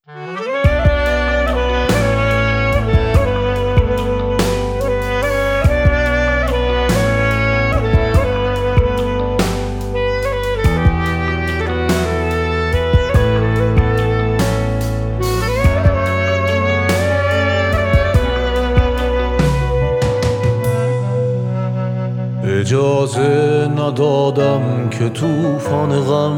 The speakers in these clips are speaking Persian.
اجازه ندادم که طوفان غم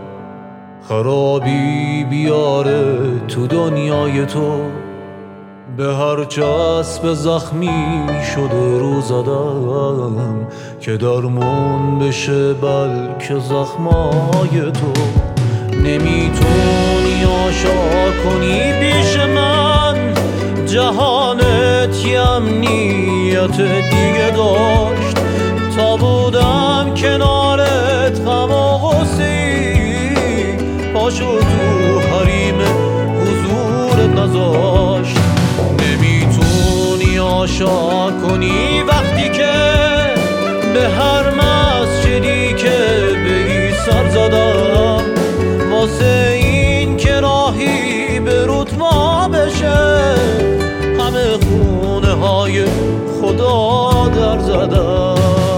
خرابی بیاره تو دنیای تو. به هر چسب زخمی شده رو زدم که درمون بشه بلکه زخمای تو. نمیتونی آشا کنی پیش من، جهانت یه امنیت دیگه داشت. تا بودم کنارت غم و غصه‌ای پاشو تو حریم حضورت نذاشت. نمیتونی آشا کنی وقتی که به هر مسجدی که بگی سر زدم، واسه این که راهی به رتما بشه همه خونه های خدا در زدم.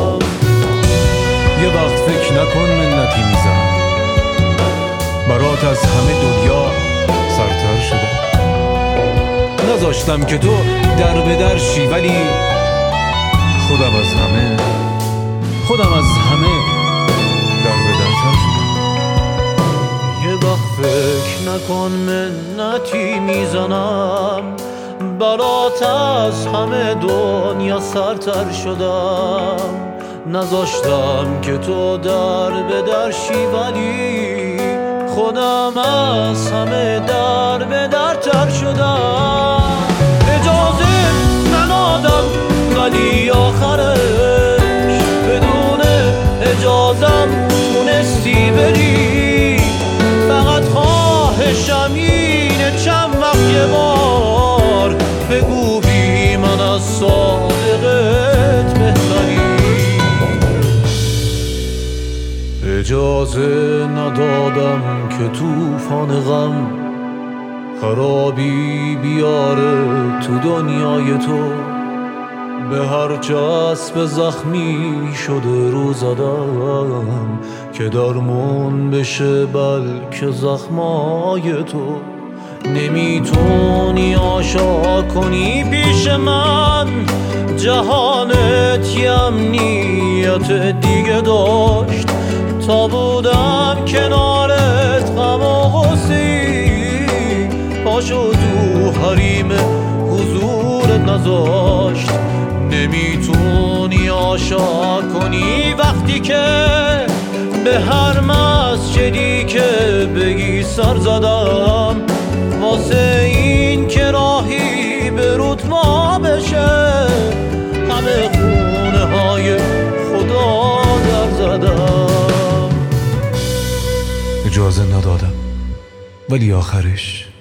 یه وقت فکر نکن منتی میزنم، برات از همه دنیا سرتر شده. نذاشتم که تو در به در شی، ولی خودم از همه در به درتر شدم. یه وقت فکر نکن منتی میزنم، برات از همه دنیا سرتر شدم. نذاشتم که تو در به در شی، ولی خودم از همه در به درتر شدم. اجازه ندادم ولی آخرش بدون اجازم تونستی بری. فقط خواهشم اینه چند وقت یه بار بگو بی من از صادقت بهتری. اجازه ندادم که طوفان غم خرابی بیاره تو دنیای تو. به هر چسب زخمی شده رو زدم که درمون بشه بلکه زخمای تو. نمیتونی آشا کنی پیش من، جهانت یه امنیت دیگه داشت. تا بودم کنارت غم و غصه‌ای پاشو تو حریم حضورت نذاشت. نمیتونی آشا کنی وقتی که به هر مسجدی که بگی سر زدم، واسه این که راهی به رتما بشه همه خونه های خدا در زدم. اجازه ندادم ولی آخرش